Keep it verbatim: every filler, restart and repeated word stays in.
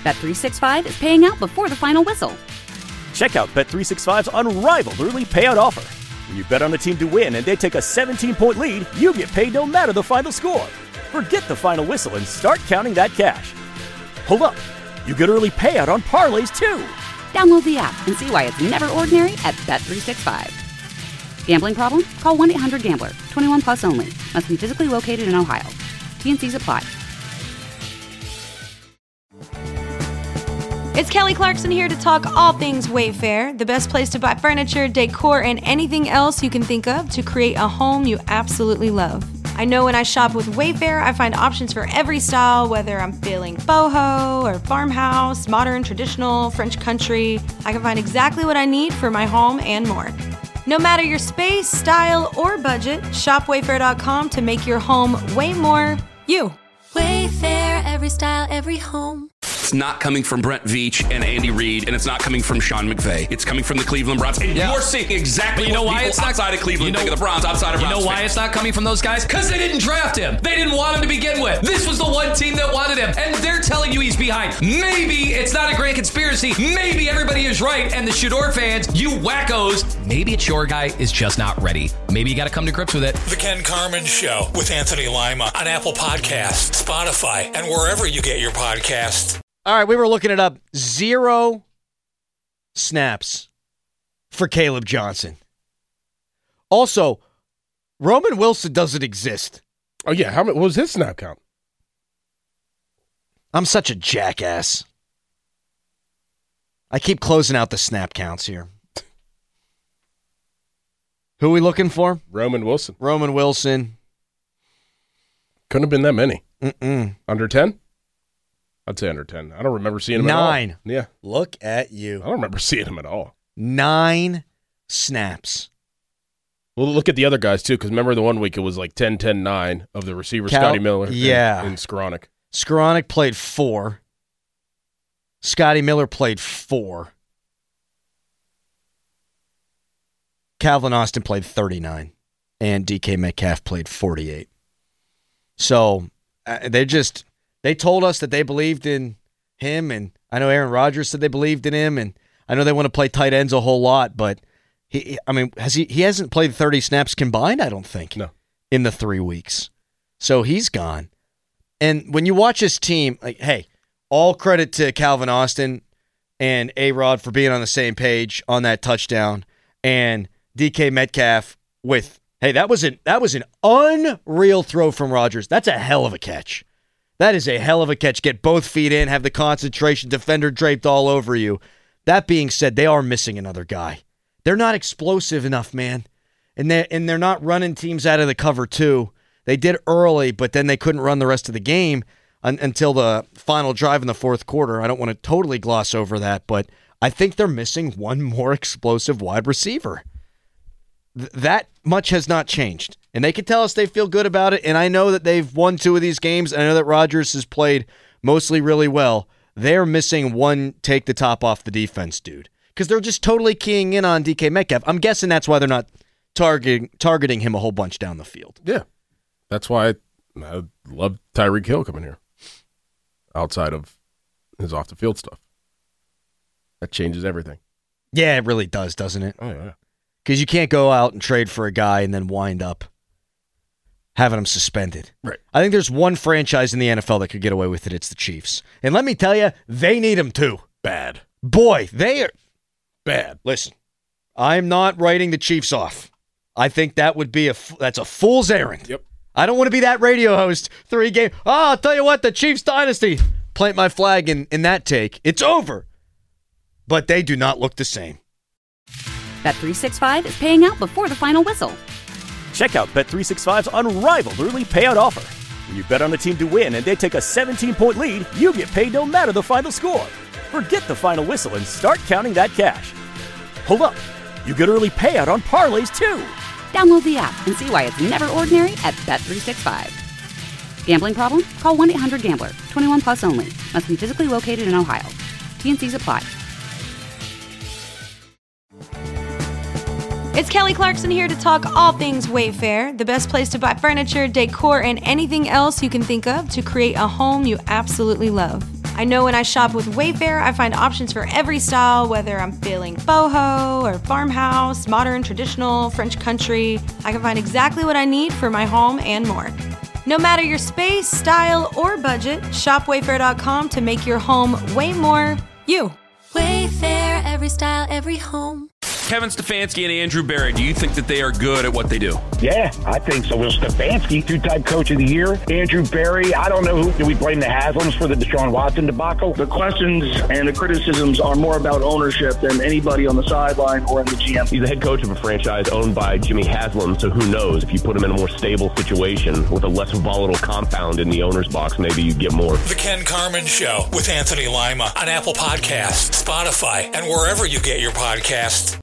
Bet three sixty-five is paying out before the final whistle. Check out Bet three sixty-five's unrivaled early payout offer. When you bet on a team to win and they take a seventeen-point lead, you get paid no matter the final score. Forget the final whistle and start counting that cash. Hold up. You get early payout on parlays, too. Download the app and see why it's never ordinary at Bet three sixty-five. Gambling problem? Call one eight hundred gambler. twenty-one plus only. Must be physically located in Ohio. T and C's apply. It's Kelly Clarkson here to talk all things Wayfair, the best place to buy furniture, decor, and anything else you can think of to create a home you absolutely love. I know when I shop with Wayfair, I find options for every style, whether I'm feeling boho or farmhouse, modern, traditional, French country. I can find exactly what I need for my home and more. No matter your space, style, or budget, shop wayfair dot com to make your home way more you. Wayfair, every style, every home. It's not coming from Brent Veach and Andy Reid, and it's not coming from Sean McVay. It's coming from the Cleveland Browns. And yeah. you're seeing exactly you know what why people it's outside not, of Cleveland you know, think of the Browns, outside of You Browns know why fans. It's not coming from those guys? Because they didn't draft him. They didn't want him to begin with. This was the one team that wanted him, and they're telling you he's behind. Maybe it's not a grand conspiracy. Maybe everybody is right, and the Shador fans, you wackos, maybe it's your guy is just not ready. Maybe you got to come to grips with it. The Ken Carman Show with Anthony Lima on Apple Podcasts, Spotify, and wherever you get your podcasts. All right, we were looking it up. Zero snaps for Caleb Johnson. Also, Roman Wilson doesn't exist. Oh, yeah. How what was his snap count? I'm such a jackass. I keep closing out the snap counts here. Who are we looking for? Roman Wilson. Roman Wilson. Couldn't have been that many. Mm-mm. Under ten? I'd say under ten. I don't remember seeing him Nine. at all. Yeah. Look at you. I don't remember seeing him at all. Nine snaps. Well, look at the other guys, too, because remember the one week it was like ten ten nine of the receiver, Cal- Scotty Miller yeah. and, and Skoranek. Skoranek played four. Scotty Miller played four. Calvin Austin played thirty-nine. And D K Metcalf played forty-eight. So uh, they just... They told us that they believed in him, and I know Aaron Rodgers said they believed in him, and I know they want to play tight ends a whole lot, but he, I mean, has he? He hasn't played thirty snaps combined, I don't think, no, in the three weeks. So he's gone. And when you watch his team, like, hey, all credit to Calvin Austin and A-Rod for being on the same page on that touchdown, and D K Metcalf with, hey, that was an that was an unreal throw from Rodgers. That's a hell of a catch. That is a hell of a catch. Get both feet in, have the concentration, defender draped all over you. That being said, they are missing another guy. They're not explosive enough, man. And they're, and they're not running teams out of the cover, too. They did early, but then they couldn't run the rest of the game un- until the final drive in the fourth quarter. I don't want to totally gloss over that, but I think they're missing one more explosive wide receiver. Th- that much has not changed. And they can tell us they feel good about it, and I know that they've won two of these games, and I know that Rodgers has played mostly really well. They're missing one take the top off the defense, dude, because they're just totally keying in on D K Metcalf. I'm guessing that's why they're not targeting targeting him a whole bunch down the field. Yeah, that's why I, I love Tyreek Hill coming here outside of his off-the-field stuff. That changes everything. Yeah, it really does, doesn't it? Oh, yeah. Because you can't go out and trade for a guy and then wind up having him suspended. Right. I think there's one franchise in the N F L that could get away with it. It's the Chiefs. And let me tell you, they need him too. Bad. Boy, they are bad. Listen, I'm not writing the Chiefs off. I think that would be a that's a fool's errand. Yep. I don't want to be that radio host three game. Oh, I'll tell you what, the Chiefs dynasty. Plant my flag in, in that take. It's over. But they do not look the same. Bet three sixty-five is paying out before the final whistle. Check out Bet three sixty-five's unrivaled early payout offer. When you bet on a team to win and they take a seventeen-point lead, you get paid no matter the final score. Forget the final whistle and start counting that cash. Hold up. You get early payout on parlays, too. Download the app and see why it's never ordinary at Bet three sixty-five. Gambling problem? Call one eight hundred gambler. twenty-one plus only. Must be physically located in Ohio. T and C's apply. It's Kelly Clarkson here to talk all things Wayfair, the best place to buy furniture, decor, and anything else you can think of to create a home you absolutely love. I know when I shop with Wayfair, I find options for every style, whether I'm feeling boho or farmhouse, modern, traditional, French country. I can find exactly what I need for my home and more. No matter your space, style, or budget, shop wayfair dot com to make your home way more you. Wayfair, every style, every home. Kevin Stefanski and Andrew Berry, do you think that they are good at what they do? Yeah, I think so. Well, Stefanski, two-time coach of the year. Andrew Berry, I don't know who. Do we blame the Haslams for the Deshaun Watson debacle? The questions and the criticisms are more about ownership than anybody on the sideline or in the G M. He's the head coach of a franchise owned by Jimmy Haslam, so who knows? If you put him in a more stable situation with a less volatile compound in the owner's box, maybe you get more. The Ken Carman Show with Anthony Lima on Apple Podcasts, Spotify, and wherever you get your podcasts.